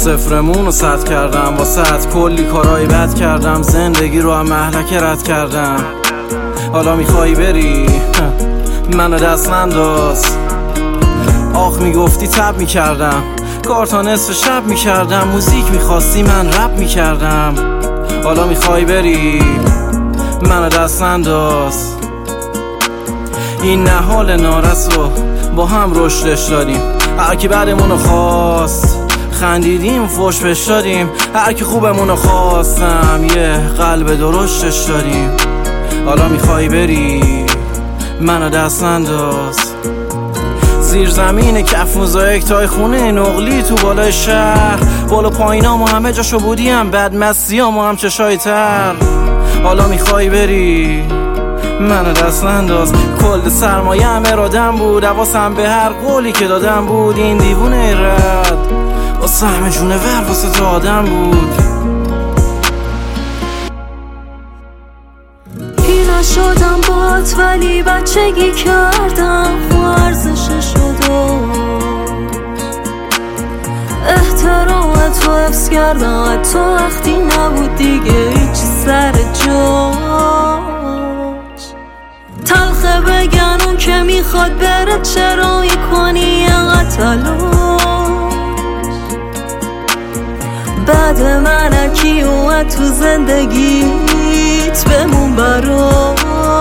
صفرمون رو صد کردم واسه کلی کارهای بد کردم، زندگی رو هم مهلک رد کردم. حالا میخوای بری منو دست ننداز. آخ میگفتی تب میکردم، کار تا نصف شب میکردم، موزیک میخواستی من رپ میکردم. حالا میخوای بری منو دست ننداز. این نهال نارسو با هم رشدش دادیم، هر کی بعدمونو خواست خندیدیم فوش بش دادیم، هر کی خوبمونو خواستم یه قلب درشتش دادیم. حالا میخوای بری منو دست ننداز. زیر زمین کف موزاییک تای خونه نقلی تو بالای شهر، بالا پایینامو همه جاشو بودیم، بد مسیامو هم چشای تر. حالا میخوای بری منو دست ننداز. کل سرمایه هم ارادم بود، حواسم به هر قولی که دادم بود. این دیوونه رد با سهم جونه ور واسه تو آدم بود. اینا شدم بات ولی بچگی کردم ورزششو، احترامت رو حفظ کردم تو وقتی نبود دیگه هیچی سر جاش. تلخه بگن اون که میخواد بره چرا میکنی اینقدر تلاش. بعد من هرکی اومد تو زندگیت بمون براش.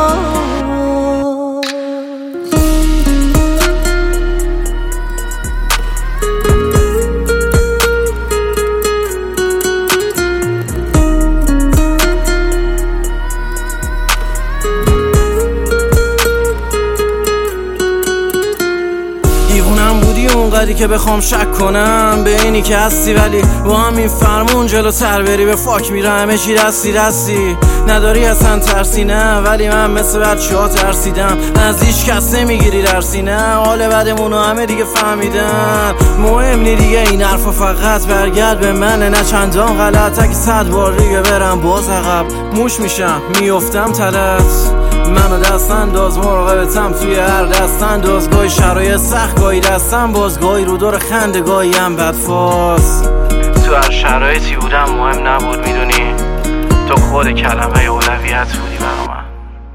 دیوونم بودی اونقدری که بخوام شک کنم به اینی که هستی، ولی با همین فرمون جلوتر بری به فاک میره همه چی دستی دستی. نداری اصلا ترسی نه، ولی من مثل بچه ها ترسیدم، از هیچ کس نمیگیری درسی نه. حال بعدمونو همه دیگه فهمیدن، مهم نی دیگه این حرفا، فقط برگرد به منه نه چندان غلط. اگه 100 بار دیگه برم باز عقب موش میشم میافتم تلت. منو دست انداز، مراقبتم توی هر دست انداز. گاهی شرایط سخت گاهی دستم باز، گاهی رو دور خنده گاهی هم بدفاز. تو هر شرایطی بودم مهم نبود میدونی، تو خود کلمه اولویت بودی برا من.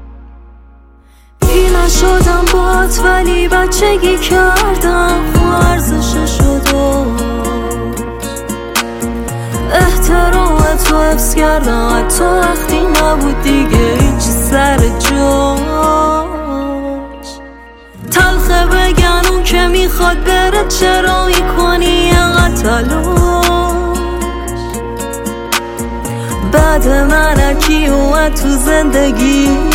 اینا شدم بات ولی بچگی کردم ورزششو، احترامت رو حفظ کردم تو وقتی نبود دیگه هیچی سر جاش. تلخه بگن اون که میخواد بره چرا میکنی اینقدر تلاش. بعد من هرکی اومد تو زندگی